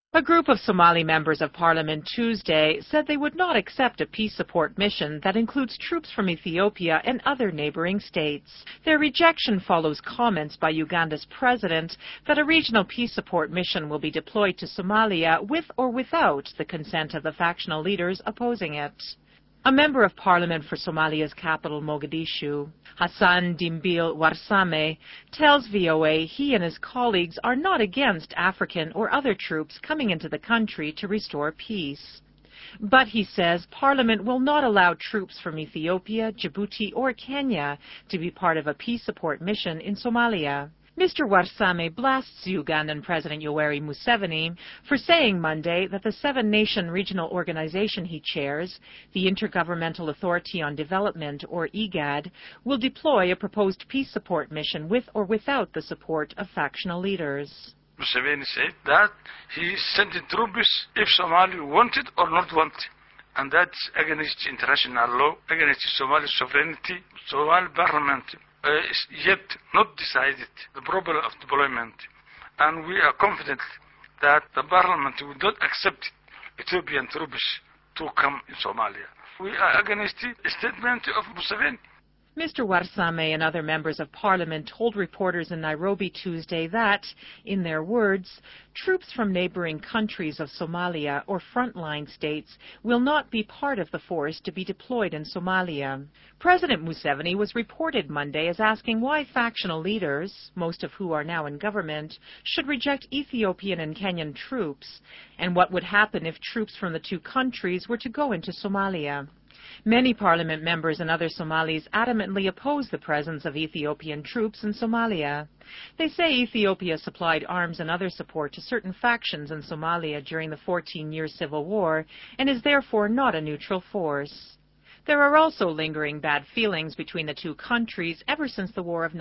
A group of Somali members of parliament Tuesday said they would not accept a peace support mission that includes troops from Ethiopia and other neighboring states. Their rejection follows comments by Uganda's president that a regional peace support mission will be deployed to Somalia with or without the consent of the factional leaders opposing it. A member of parliament for Somalia's capital, Mogadishu, Hassan Dimbil Warsame, tells VOA he and his colleagues are not against African or other troops coming into the country to restore peace. But he says parliament will not allow troops from Ethiopia, Djibouti or Kenya to be part of a peace support mission in Somalia. Mr. Warsame blasts Ugandan President Yoweri Museveni for saying Monday that the seven-nation regional organization he chairs, the Intergovernmental Authority on Development, or IGAD, will deploy a proposed peace support mission with or without the support of factional leaders. Museveni said that he sent the troops if Somalia wanted or not wanted, and that's against international law, against Somali sovereignty. Somali parliament is yet not decided the problem of deployment, and we are confident that the parliament will not accept Ethiopian troops to come in Somalia. We are against the statement of Museveni. Mr. Warsame and other members of parliament told reporters in Nairobi Tuesday that, in their words, troops from neighboring countries of Somalia or frontline states will not be part of the force to be deployed in Somalia. President Museveni was reported Monday as asking why factional leaders, most of who are now in government, should reject Ethiopian and Kenyan troops, and what would happen if troops from the two countries were to go into Somalia. Many parliament members and other Somalis adamantly oppose the presence of Ethiopian troops in Somalia. They say Ethiopia supplied arms and other support to certain factions in Somalia during the 14-year civil war and is therefore not a neutral force. There are also lingering bad feelings between the two countries ever since the War of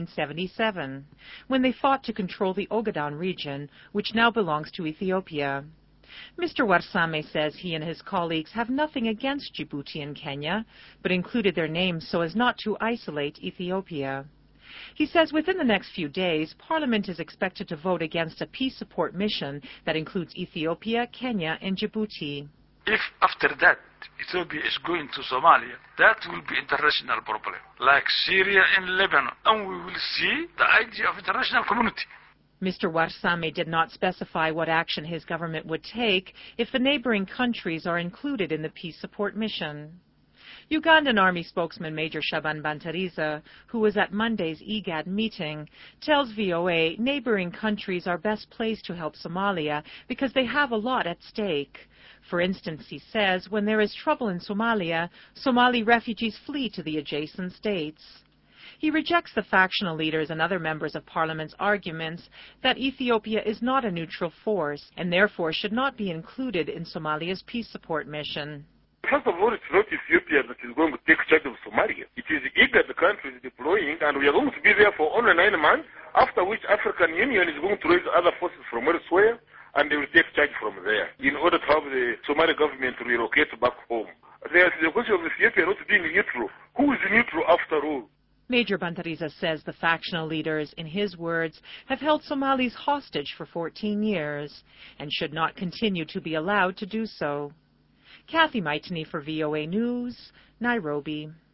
1977, when they fought to control the Ogaden region, which now belongs to Ethiopia. Mr. Warsame says he and his colleagues have nothing against Djibouti and Kenya, but included their names so as not to isolate Ethiopia. He says within the next few days, Parliament is expected to vote against a peace support mission that includes Ethiopia, Kenya, and Djibouti. If after that Ethiopia is going to Somalia, that will be international problem, like Syria and Lebanon, and we will see the idea of international community. Mr. Warsame did not specify what action his government would take if the neighboring countries are included in the peace support mission. Ugandan Army spokesman Major Shaban Bantariza, who was at Monday's IGAD meeting, tells VOA neighboring countries are best placed to help Somalia because they have a lot at stake. For instance, he says, when there is trouble in Somalia, Somali refugees flee to the adjacent states. He rejects the factional leaders and other members of parliament's arguments that Ethiopia is not a neutral force and therefore should not be included in Somalia's peace support mission. First of all, it's not Ethiopia that is going to take charge of Somalia. It is IGAD the country is deploying, and we are going to be there for only 9 months, after which African Union is going to raise other forces from elsewhere, and they will take charge from there in order to have the Somali government relocate back home. There's the question of Ethiopia not being neutral. Who is neutral after all? Major Bantariza says the factional leaders, in his words, have held Somalis hostage for 14 years and should not continue to be allowed to do so. Kathy Maitani for VOA News, Nairobi.